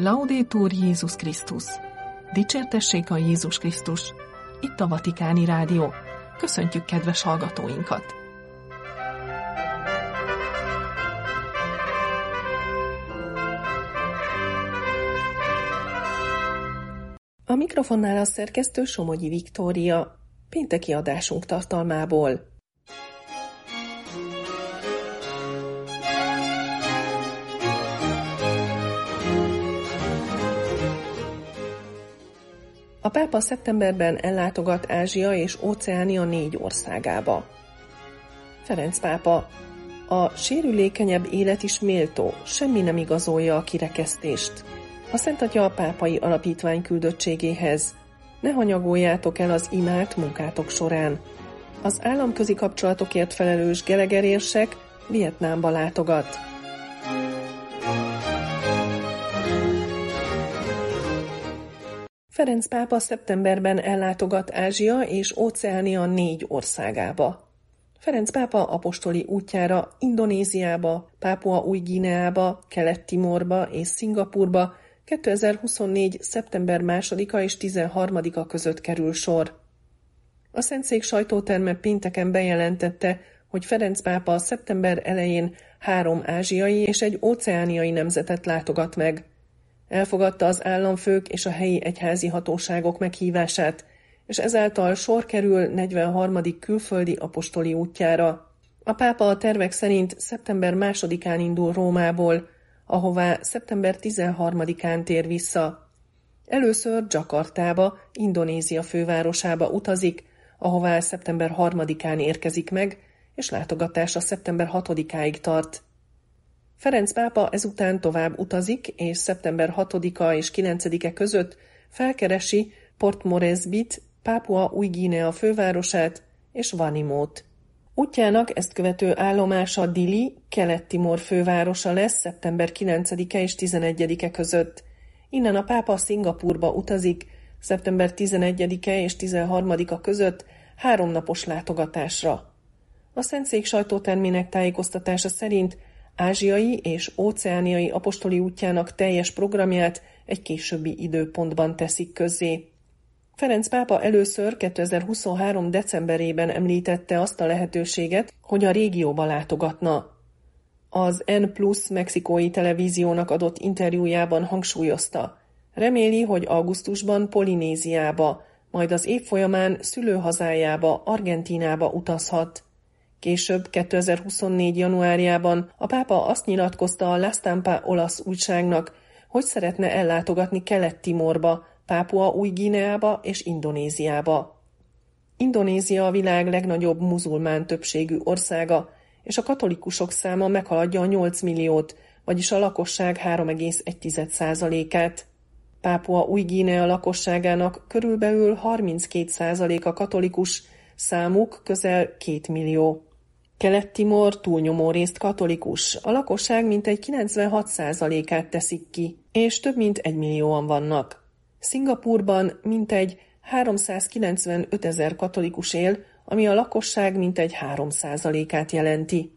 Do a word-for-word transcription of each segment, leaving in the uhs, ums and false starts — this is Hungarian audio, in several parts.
Laudetur Jézus Krisztus! Dicsértessék a Jézus Krisztus! Itt a Vatikáni Rádió. Köszöntjük kedves hallgatóinkat! A mikrofonnál a szerkesztő Somogyi Viktória, pénteki adásunk tartalmából. A pápa szeptemberben ellátogat Ázsia és Óceánia négy országába. Ferenc pápa: a sérülékenyebb élet is méltó, semmi nem igazolja a kirekesztést. A Szent Atya a pápai alapítvány küldöttségéhez: ne hanyagoljátok el az imát munkátok során. Az államközi kapcsolatokért felelős Geleger érsek Vietnámba látogat. Ferenc pápa szeptemberben ellátogat Ázsia és Óceánia négy országába. Ferenc pápa apostoli útjára Indonéziába, Pápua Új-Guineába, Kelet-Timorba és Szingapurba kétezer-huszonnégy. szeptember másodika és tizenharmadika között kerül sor. A Szentszék sajtóterme pénteken bejelentette, hogy Ferenc pápa szeptember elején három ázsiai és egy óceániai nemzetet látogat meg. Elfogadta az államfők és a helyi egyházi hatóságok meghívását, és ezáltal sor kerül negyvenharmadik külföldi apostoli útjára. A pápa a tervek szerint szeptember másodikán indul Rómából, ahová szeptember tizenharmadikán tér vissza. Először Jakartába, Indonézia fővárosába utazik, ahová szeptember harmadikán érkezik meg, és látogatása szeptember hatodikáig tart. Ferenc pápa ezután tovább utazik, és szeptember hatodika és kilencedike között felkeresi Port Moresbyt, Pápua Új-Guinea fővárosát és Vanimót. Útjának ezt követő állomása Dili, Kelet-Timor fővárosa lesz szeptember kilencedike és tizenegyedike között. Innen a pápa Szingapurba utazik szeptember tizenegyedike és tizenharmadika között háromnapos látogatásra. A Szentszék sajtótermének tájékoztatása szerint ázsiai és óceániai apostoli útjának teljes programját egy későbbi időpontban teszik közzé. Ferenc pápa először kétezer-huszonhárom. decemberében említette azt a lehetőséget, hogy a régióba látogatna. Az N plusz mexikói televíziónak adott interjújában hangsúlyozta: reméli, hogy augusztusban Polinéziába, majd az év folyamán szülőhazájába, Argentínába utazhat. Később kétezer-huszonnégy. januárjában a pápa azt nyilatkozta a La Stampa olasz újságnak, hogy szeretne ellátogatni Kelet-Timorba, Pápua Új-Guineába és Indonéziába. Indonézia a világ legnagyobb muzulmán többségű országa, és a katolikusok száma meghaladja a nyolc milliót, vagyis a lakosság három egész egy százalékát. Pápua Új-Guinea lakosságának körülbelül harminckét százaléka katolikus, számuk közel két millió. Kelet-Timor túlnyomó részt katolikus, a lakosság mintegy kilencvenhat százalékát teszik ki, és több mint egy millióan vannak. Szingapurban mintegy háromszázkilencvenöt ezer katolikus él, ami a lakosság mintegy három százalékát jelenti.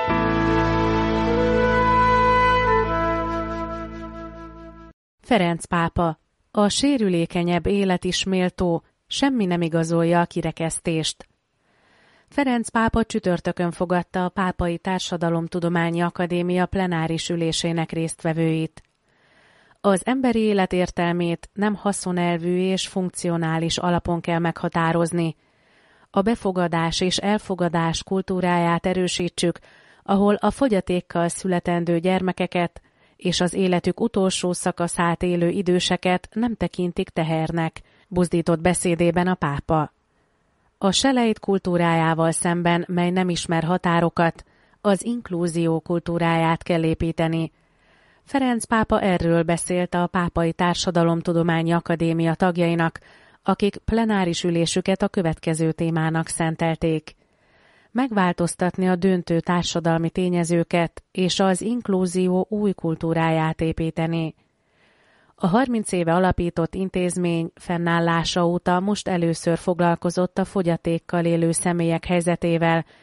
Ferenc pápa: a sérülékenyebb élet is méltó, semmi nem igazolja a kirekesztést. Ferenc pápa csütörtökön fogadta a Pápai Társadalomtudományi Akadémia plenáris ülésének résztvevőit. Az emberi élet értelmét nem haszonelvű és funkcionális alapon kell meghatározni. A befogadás és elfogadás kultúráját erősítsük, ahol a fogyatékkal születendő gyermekeket és az életük utolsó szakaszát élő időseket nem tekintik tehernek, buzdított beszédében a pápa. A selejt kultúrájával szemben, mely nem ismer határokat, az inklúzió kultúráját kell építeni. Ferenc pápa erről beszélt a Pápai Társadalomtudományi Akadémia tagjainak, akik plenáris ülésüket a következő témának szentelték: megváltoztatni a döntő társadalmi tényezőket és az inklúzió új kultúráját építeni. A harminc éve alapított intézmény fennállása óta most először foglalkozott a fogyatékkal élő személyek helyzetével,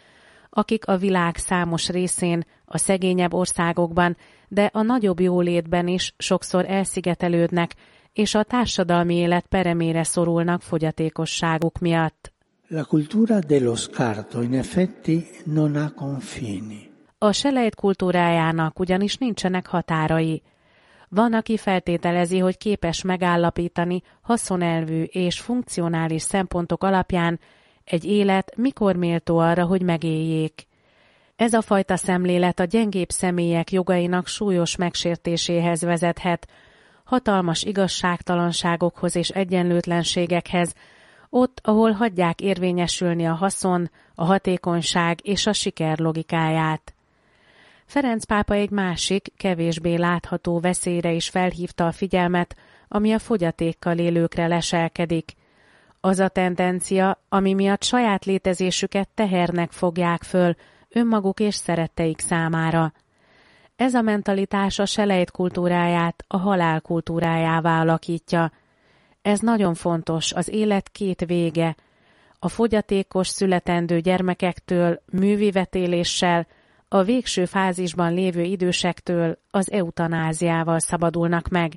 akik a világ számos részén, a szegényebb országokban, de a nagyobb jólétben is sokszor elszigetelődnek, és a társadalmi élet peremére szorulnak fogyatékosságuk miatt. La cultura dello scarto in effetti non ha confini. A selejt kultúrájának ugyanis nincsenek határai. Van, aki feltételezi, hogy képes megállapítani haszonelvű és funkcionális szempontok alapján egy élet mikor méltó arra, hogy megéljék. Ez a fajta szemlélet a gyengébb személyek jogainak súlyos megsértéséhez vezethet, hatalmas igazságtalanságokhoz és egyenlőtlenségekhez, ott, ahol hagyják érvényesülni a haszon, a hatékonyság és a siker logikáját. Ferenc pápa egy másik, kevésbé látható veszélyre is felhívta a figyelmet, ami a fogyatékkal élőkre leselkedik. Az a tendencia, ami miatt saját létezésüket tehernek fogják föl önmaguk és szeretteik számára. Ez a mentalitás a selejt kultúráját a halál kultúrájává alakítja. Ez nagyon fontos, az élet két vége. A fogyatékos születendő gyermekektől, művivetéléssel, a végső fázisban lévő idősektől, az eutanáziával szabadulnak meg.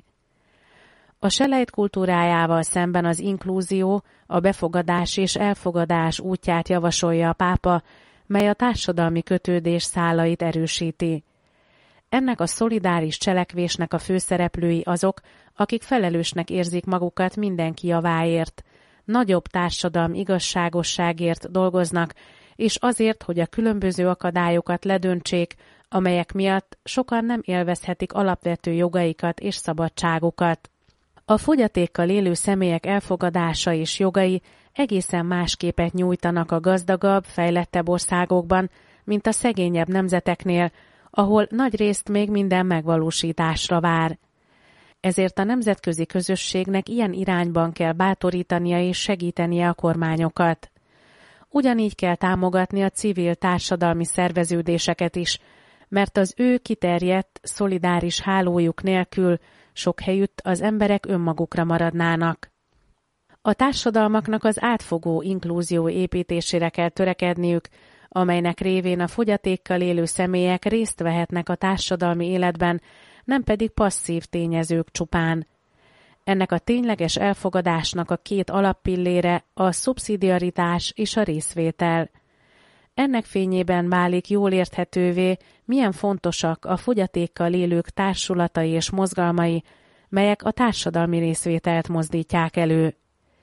A selejt kultúrájával szemben az inklúzió, a befogadás és elfogadás útját javasolja a pápa, mely a társadalmi kötődés szálait erősíti. Ennek a szolidáris cselekvésnek a főszereplői azok, akik felelősnek érzik magukat mindenki javáért, nagyobb társadalmi igazságosságért dolgoznak, és azért, hogy a különböző akadályokat ledöntsék, amelyek miatt sokan nem élvezhetik alapvető jogaikat és szabadságukat. A fogyatékkal élő személyek elfogadása és jogai egészen más képet nyújtanak a gazdagabb, fejlettebb országokban, mint a szegényebb nemzeteknél, ahol nagyrészt még minden megvalósításra vár. Ezért a nemzetközi közösségnek ilyen irányban kell bátorítania és segítenie a kormányokat. Ugyanígy kell támogatni a civil társadalmi szerveződéseket is, mert az ő kiterjedt, szolidáris hálójuk nélkül sok helyütt az emberek önmagukra maradnának. A társadalmaknak az átfogó inklúzió építésére kell törekedniük, amelynek révén a fogyatékkal élő személyek részt vehetnek a társadalmi életben, nem pedig passzív tényezők csupán. Ennek a tényleges elfogadásnak a két alappillére a szubszidiaritás és a részvétel. Ennek fényében válik jól érthetővé, milyen fontosak a fogyatékkal élők társulatai és mozgalmai, melyek a társadalmi részvételt mozdítják elő.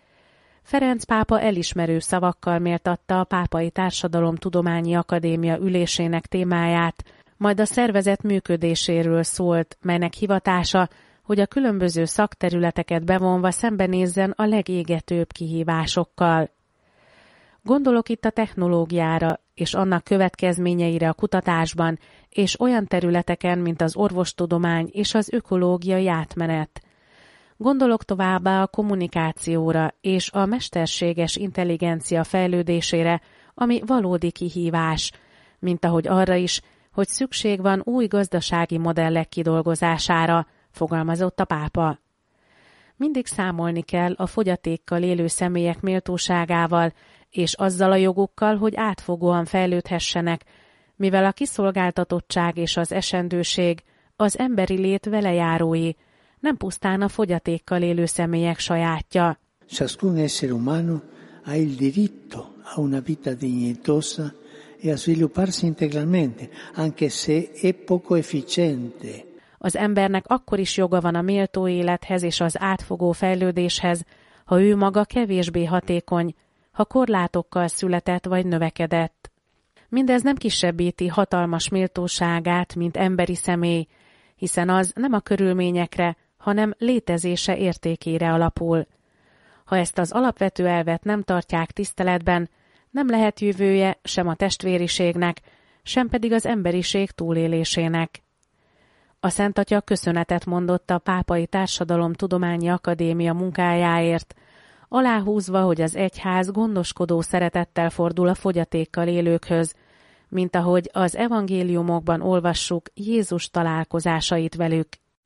Ferenc pápa elismerő szavakkal méltatta a Pápai Társadalomtudományi Akadémia ülésének témáját, majd a szervezet működéséről szólt, melynek hivatása, hogy a különböző szakterületeket bevonva szembenézzen a legégetőbb kihívásokkal. Gondolok itt a technológiára és annak következményeire a kutatásban, és olyan területeken, mint az orvostudomány és az ökológiai átmenet. Gondolok továbbá a kommunikációra és a mesterséges intelligencia fejlődésére, ami valódi kihívás, mint ahogy arra is, hogy szükség van új gazdasági modellek kidolgozására, fogalmazott a pápa. Mindig számolni kell a fogyatékkal élő személyek méltóságával, és azzal a jogukkal, hogy átfogóan fejlődhessenek, mivel a kiszolgáltatottság és az esendőség az emberi lét velejárói, nem pusztán a fogyatékkal élő személyek sajátja. Ciascun essere umano ha il diritto a una vita dignitosa e a svilupparsi integralmente, anche se è poco efficiente. Az embernek akkor is joga van a méltó élethez és az átfogó fejlődéshez, ha ő maga kevésbé hatékony, ha korlátokkal született vagy növekedett. Mindez nem kisebbíti hatalmas méltóságát, mint emberi személy, hiszen az nem a körülményekre, hanem létezése értékére alapul. Ha ezt az alapvető elvet nem tartják tiszteletben, nem lehet jövője sem a testvériségnek, sem pedig az emberiség túlélésének. A Szent Atya köszönetet mondott a Pápai Társadalomtudományi Akadémia munkájáért, aláhúzva, hogy az egyház gondoskodó szeretettel fordul a fogyatékkal élőkhöz, mint ahogy az evangéliumokban olvassuk Jézus találkozásait velük.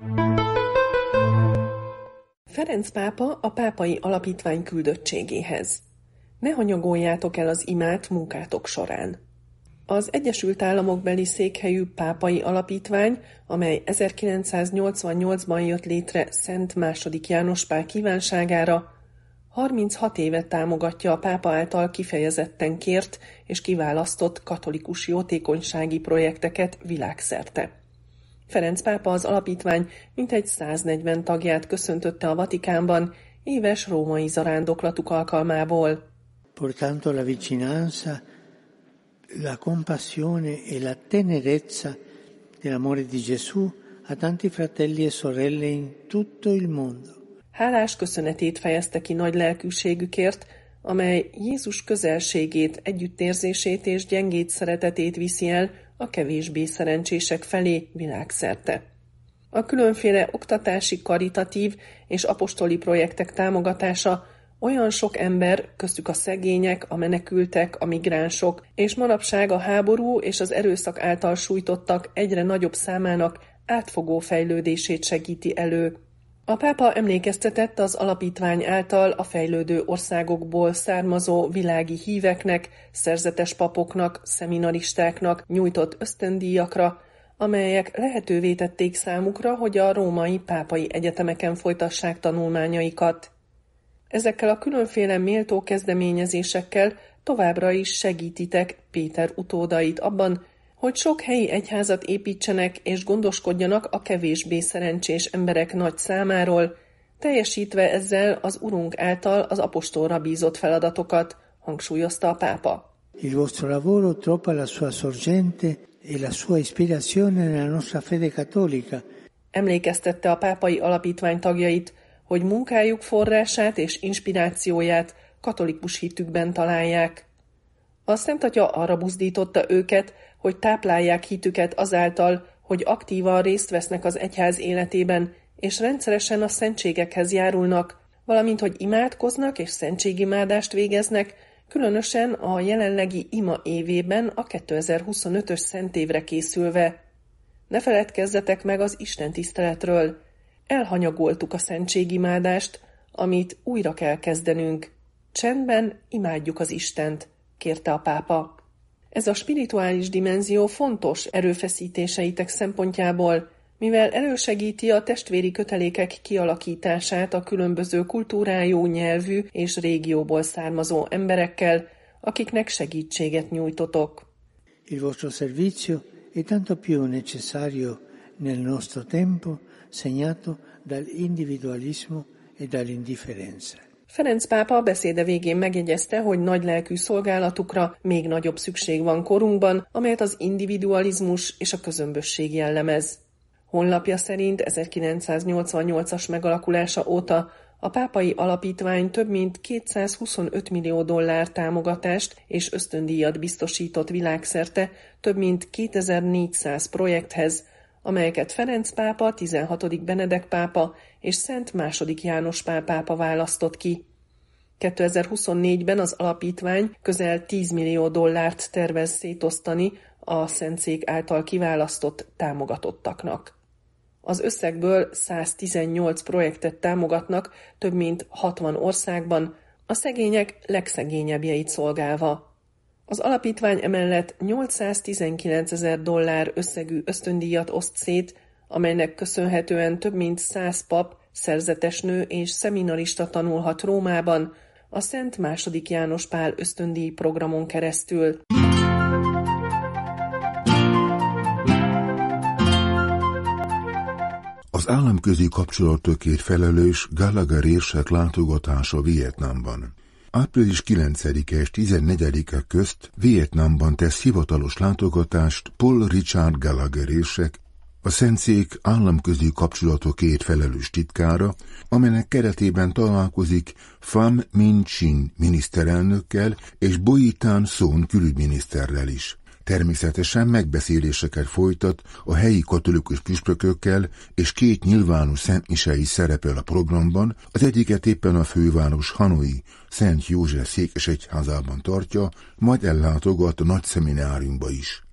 Ferenc pápa a pápai alapítvány küldöttségéhez. Ne hanyagoljátok el az imát munkátok során. Az Egyesült Államokbeli székhelyű pápai alapítvány, amely ezerkilencszáznyolcvannyolcban jött létre Szent második János Pál kívánságára, harminchat éve támogatja a pápa által kifejezetten kért és kiválasztott katolikus jótékonysági projekteket világszerte. Ferenc pápa az alapítvány mintegy száznegyven tagját köszöntötte a Vatikánban éves római zarándoklatuk alkalmából. Portando la vicinanza, la compassione e la tenerezza dell'amore di Gesù a tanti fratelli e sorelle in tutto il mondo. Hálás köszönetét fejezte ki nagy lelkűségükért, amely Jézus közelségét, együttérzését és gyengéd szeretetét viszi el a kevésbé szerencsések felé világszerte. A különféle oktatási, karitatív és apostoli projektek támogatása olyan sok ember, köztük a szegények, a menekültek, a migránsok, és manapság a háború és az erőszak által sújtottak egyre nagyobb számának átfogó fejlődését segíti elő. A pápa emlékeztetett az alapítvány által a fejlődő országokból származó világi híveknek, szerzetes papoknak, szeminaristáknak nyújtott ösztöndíjakra, amelyek lehetővé tették számukra, hogy a római pápai egyetemeken folytassák tanulmányaikat. Ezekkel a különféle méltó kezdeményezésekkel továbbra is segítitek Péter utódait abban, hogy sok helyi egyházat építsenek és gondoskodjanak a kevésbé szerencsés emberek nagy számáról, teljesítve ezzel az Urunk által az apostolra bízott feladatokat, hangsúlyozta a pápa. Il vostro lavoro trova la sua sorgente e la sua ispirazione nella nostra fede cattolica. Emlékeztette a pápai alapítvány tagjait, hogy munkájuk forrását és inspirációját katolikus hitükben találják. A Szent Atya arra buzdította őket, hogy táplálják hitüket azáltal, hogy aktívan részt vesznek az egyház életében, és rendszeresen a szentségekhez járulnak, valamint hogy imádkoznak és szentségimádást végeznek, különösen a jelenlegi ima évében a kétezer-huszonötös szentévre készülve. Ne feledkezzetek meg az istentiszteletről. Elhanyagoltuk a szentségimádást, amit újra kell kezdenünk. Csendben imádjuk az Istent, kérte a pápa. Ez a spirituális dimenzió fontos erőfeszítéseitek szempontjából, mivel elősegíti a testvéri kötelékek kialakítását a különböző kultúrájú, nyelvű és régióból származó emberekkel, akiknek segítséget nyújtotok. Il vostro servizio è tanto più necessario nel nostro tempo, segnato dall'individualismo e dall'indifferenza. Ferenc pápa beszéde végén megjegyezte, hogy nagylelkű szolgálatukra még nagyobb szükség van korunkban, amelyet az individualizmus és a közömbösség jellemez. Honlapja szerint ezerkilencszáznyolcvannyolcas megalakulása óta a pápai alapítvány több mint kétszázhuszonöt millió dollár támogatást és ösztöndíjat biztosított világszerte több mint kétezer-négyszáz projekthez, amelyeket Ferenc pápa, tizenhatodik Benedek pápa és Szent második János Pál pápa választott ki. kétezer-huszonnégyben az alapítvány közel tíz millió dollárt tervez szétosztani a Szentszék által kiválasztott támogatottaknak. Az összegből száztizennyolc projektet támogatnak több mint hatvan országban, a szegények legszegényebbjeit szolgálva. Az alapítvány emellett nyolcszáztizenkilencezer dollár összegű ösztöndíjat oszt szét, amelynek köszönhetően több mint száz pap, szerzetesnő és szeminarista tanulhat Rómában a Szent második János Pál ösztöndíj programon keresztül. Az államközi kapcsolatokért felelős Gallagher érsek látogatása Vietnámban. április kilencedike és tizennegyedike közt Vietnámban tesz hivatalos látogatást Paul Richard Gallagher érsek, a Szentszék államközi kapcsolatokért felelős titkára, amelynek keretében találkozik Pham Minh Chinh miniszterelnökkel és Boy-Tan Son külügyminiszterrel is. Természetesen megbeszéléseket folytat a helyi katolikus püspökökkel, és két nyilvános szentmise is szerepel a programban, az egyiket éppen a főváros Hanoi Szent József székesegyházában tartja, majd ellátogat a nagy szemináriumba is.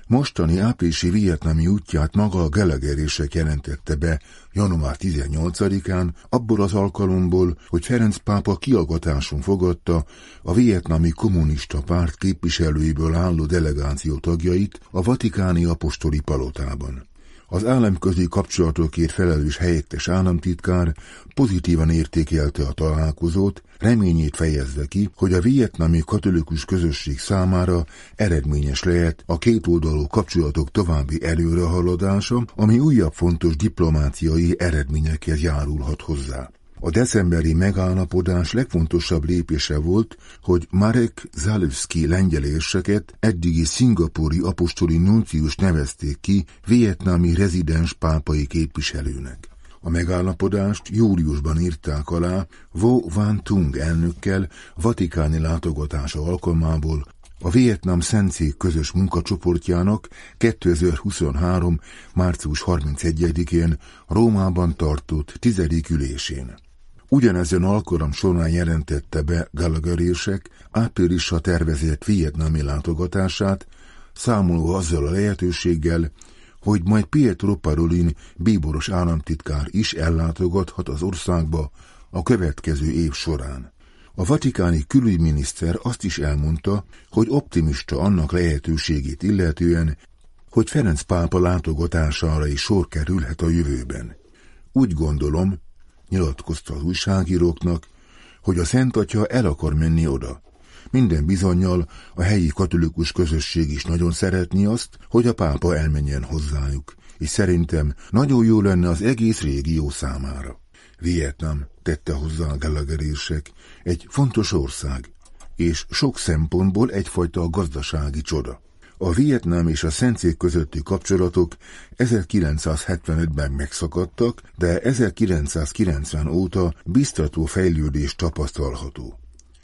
Mostani áprilisi vietnámi útját maga a Gallagher-érsek jelentette be január tizennyolcadikán, abból az alkalomból, hogy Ferenc pápa kiallgatáson fogadta a vietnámi kommunista párt képviselőiből álló delegáció tagjait a vatikáni apostoli palotában. Az államközi kapcsolatokért felelős helyettes államtitkár pozitívan értékelte a találkozót, reményét fejezve ki, hogy a vietnámi katolikus közösség számára eredményes lehet a kétoldalú kapcsolatok további előrehaladása, ami újabb fontos diplomáciai eredményekhez járulhat hozzá. A decemberi megállapodás legfontosabb lépése volt, hogy Marek Zalewski lengyel érseket, eddigi szingapúri apostoli nuncius nevezték ki vietnámi rezidens pápai képviselőnek. A megállapodást júliusban írták alá Vo Van Tung elnökkel vatikáni látogatása alkalmából a Vietnám Szentszék közös munkacsoportjának kétezer-huszonhárom. március harmincegyedikén Rómában tartott tizedik ülésén. Ugyanezen alkalom során jelentette be Gallagher-érsek áprilisra tervezett vietnámi látogatását, számolva azzal a lehetőséggel, hogy majd Pietro Parolin bíboros államtitkár is ellátogathat az országba a következő év során. A vatikáni külügyminiszter azt is elmondta, hogy optimista annak lehetőségét illetően, hogy Ferenc pápa látogatására is sor kerülhet a jövőben. Úgy gondolom, nyilatkozta az újságíróknak, hogy a Szent Atya el akar menni oda. Minden bizonnyal a helyi katolikus közösség is nagyon szeretné azt, hogy a pápa elmenjen hozzájuk, és szerintem nagyon jó lenne az egész régió számára. Vietnám, tette hozzá a Gallagher-érsek, egy fontos ország, és sok szempontból egyfajta gazdasági csoda. A Vietnám és a Szentszék közötti kapcsolatok ezerkilencszázhetvenötben megszakadtak, de ezerkilencszázkilencven óta biztató fejlődés tapasztalható.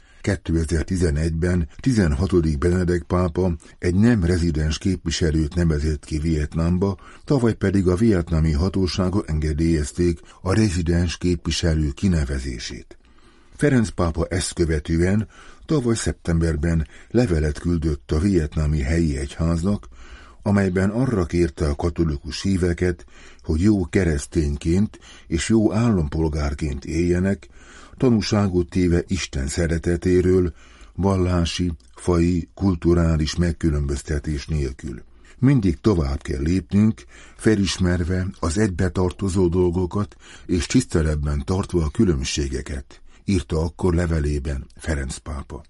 kétezer-tizenegyben tizenhatodik Benedek pápa egy nem rezidens képviselőt nevezett ki Vietnámba, tavaly pedig a vietnámi hatóságok engedélyezték a rezidens képviselő kinevezését. Ferenc pápa ezt követően tavaly szeptemberben levelet küldött a vietnámi helyi egyháznak, amelyben arra kérte a katolikus híveket, hogy jó keresztényként és jó állampolgárként éljenek, tanúságot téve Isten szeretetéről, vallási, faji, kulturális megkülönböztetés nélkül. Mindig tovább kell lépnünk, felismerve az egybetartozó dolgokat és tiszteletben tartva a különbségeket, írta akkor levelében Ferenc pápa.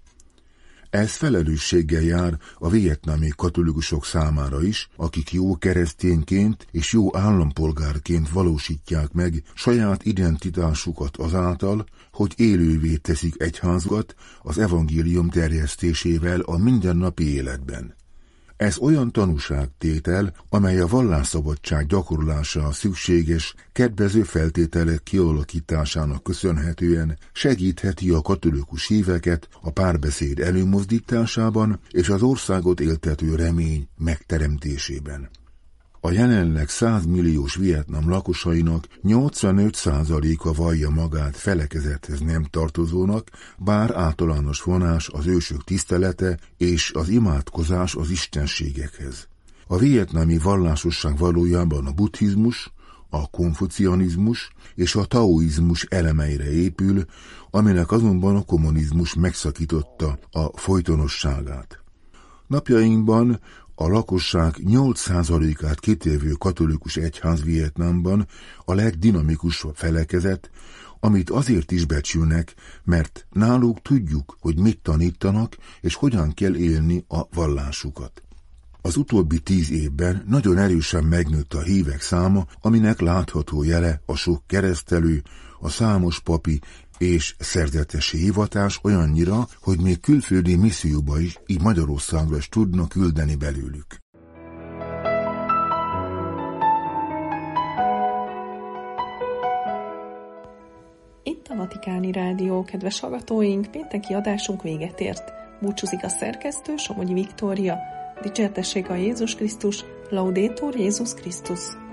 Ez felelősséggel jár a vietnámi katolikusok számára is, akik jó keresztényként és jó állampolgárként valósítják meg saját identitásukat azáltal, hogy élővé teszik egyházukat az evangélium terjesztésével a mindennapi életben. Ez olyan tanúságtétel, amely a vallásszabadság gyakorlására szükséges, kedvező feltételek kialakításának köszönhetően segítheti a katolikus híveket a párbeszéd előmozdításában és az országot éltető remény megteremtésében. A jelenleg száz milliós Vietnám lakosainak nyolcvanöt százaléka vallja magát felekezethez nem tartozónak, bár általános vonás az ősök tisztelete és az imádkozás az istenségekhez. A vietnámi vallásosság valójában a buddhizmus, a konfucianizmus és a taoizmus elemeire épül, aminek azonban a kommunizmus megszakította a folytonosságát. Napjainkban a lakosság nyolc százalékát kitévő katolikus egyház Vietnámban a legdinamikusabb felekezet, amit azért is becsülnek, mert náluk tudjuk, hogy mit tanítanak és hogyan kell élni a vallásukat. Az utóbbi tíz évben nagyon erősen megnőtt a hívek száma, aminek látható jele a sok keresztelő, a számos papi és szerzetesi hivatás olyannyira, hogy még külföldi misszióba is, így Magyarországra is tudnak küldeni belőlük. Itt a Vatikáni Rádió, kedves hallgatóink, pénteki adásunk véget ért. Búcsúzik a szerkesztő, Somogyi Viktória. Dicsértessék a Jézus Krisztus, Laudetur Jézus Krisztus.